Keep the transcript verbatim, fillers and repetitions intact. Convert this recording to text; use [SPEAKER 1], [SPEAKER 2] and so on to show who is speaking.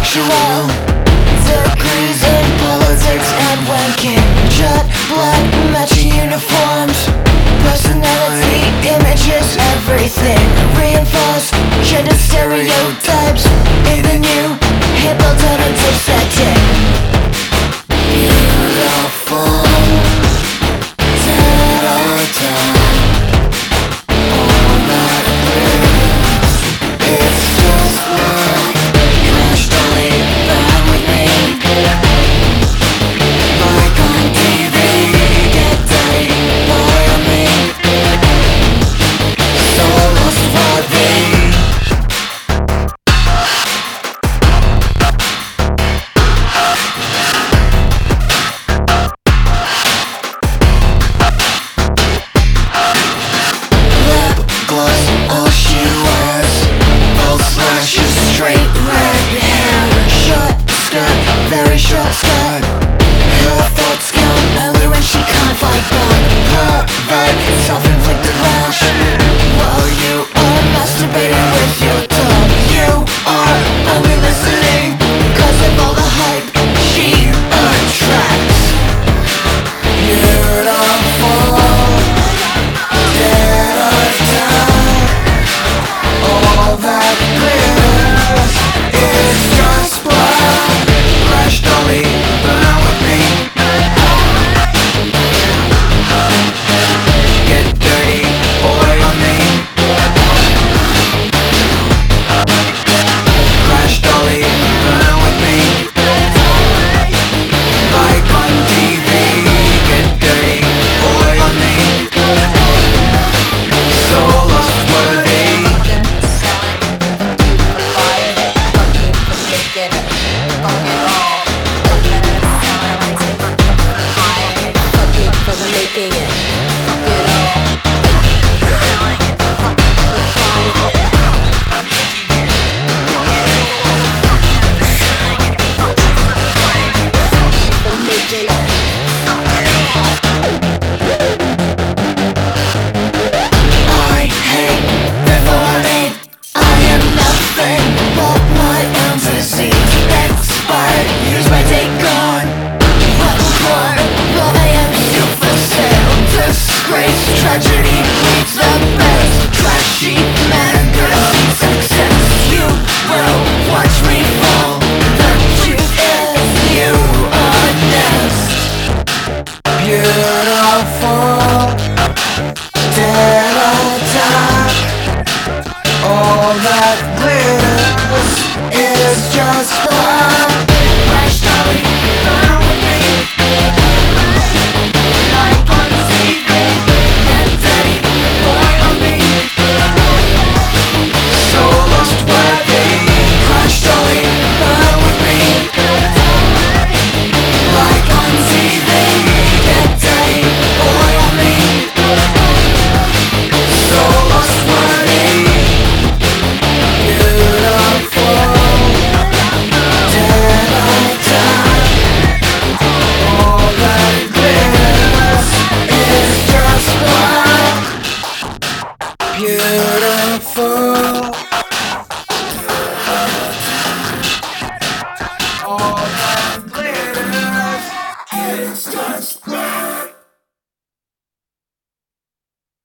[SPEAKER 1] sexual degrees in politics and wanking. Jet black matching uniforms, personality images, everything reinforce gender stereotypes in a new hip alternative setting. Beautiful da-da-da. Very short skirt. Her thoughts count only when she can't fight back. Her vibe, self-inflicted rash, while you are masturbating with your tongue. You are only listening because of all the hype she attracts. Beautiful, dead or down. All that glitters is just black. Crash dolly, burn with me. Get dirty, boy on me. Crash dolly, burn with me. Like on T V. Get dirty, boy on me. So lost worthy.
[SPEAKER 2] Making it.
[SPEAKER 1] I hate before it. I am nothing but my own fantasy. Expired, use my take on. What for? Well, I am still for sale. Disgrace, tragedy, leads the best. Trashy man, gonna see success. You will watch me fall. The truth is, you are next. Beautiful, dead attack. All that glitters is just black. Crash dolly, burn with me. Like on T V. Get dirty, boy on me. So lost worthy. Crash dolly, burn with me. Like on T V. Get dirty, boy on me. So lost worthy. Beautiful, dead attack. All that glitters is just black. Beautiful, all that